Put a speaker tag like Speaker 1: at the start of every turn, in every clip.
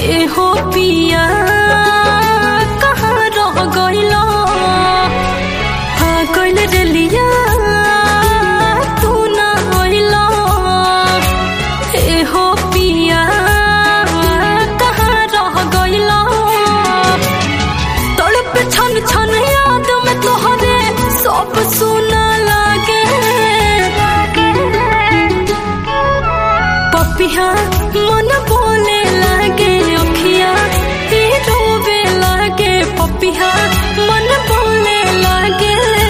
Speaker 1: हो पिया कहाँ रह गइला गइल रेलिया तू ना आइला हो पिया कहाँ रह गइला तड़प छन छन याद में तोहरे सब सुना लागे पपिया मन बोले लागे अखिया रोवे लागे पपिया मन बोले लागे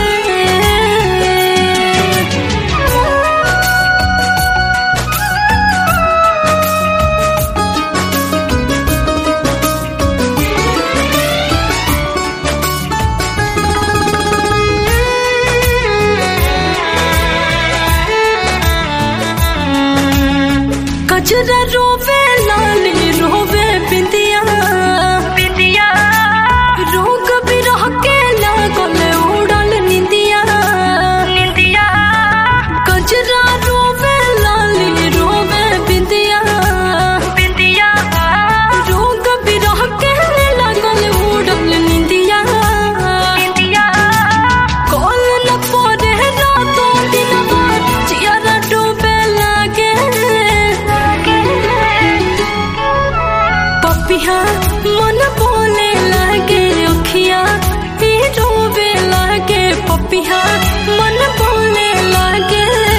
Speaker 1: कजरा रोवे लाली रोवे बिंदिया बिंदिया रोग भी रह के लागल उड़ल निंदिया निंदिया कजरा रोवे लाली रोवे बिंदिया बिंदिया रोग भी रह के लागल उड़ल निंदिया निंदिया कॉल न पड़े रातों दिनवा चियारा डूबे लागे पपिया मन बोले लागे अखिया रोवे लागे पपिया मन बोले लागे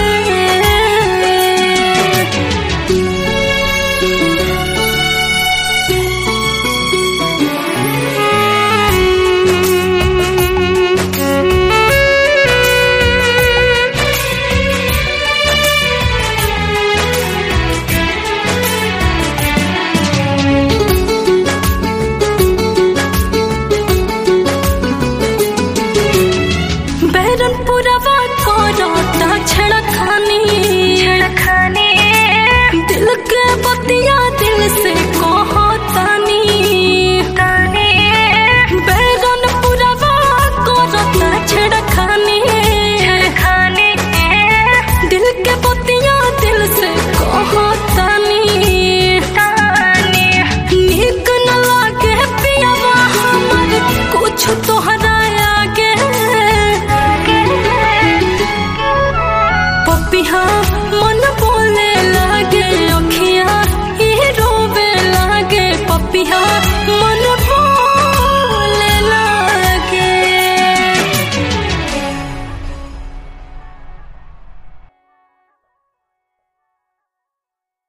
Speaker 1: पुरवा करता छेड़खानी छेड़खानी दिल के बतिया दिल से कहतानी तानी बैरन पुरवा करता छेड़खानी छेड़खानी दिल के बतिया दिल से कहतानी तानी नीक न लागे पियावा हमर कुछ तोहरा आगे पपिया मन बोले लागे अखिया रोवे लागे पपिया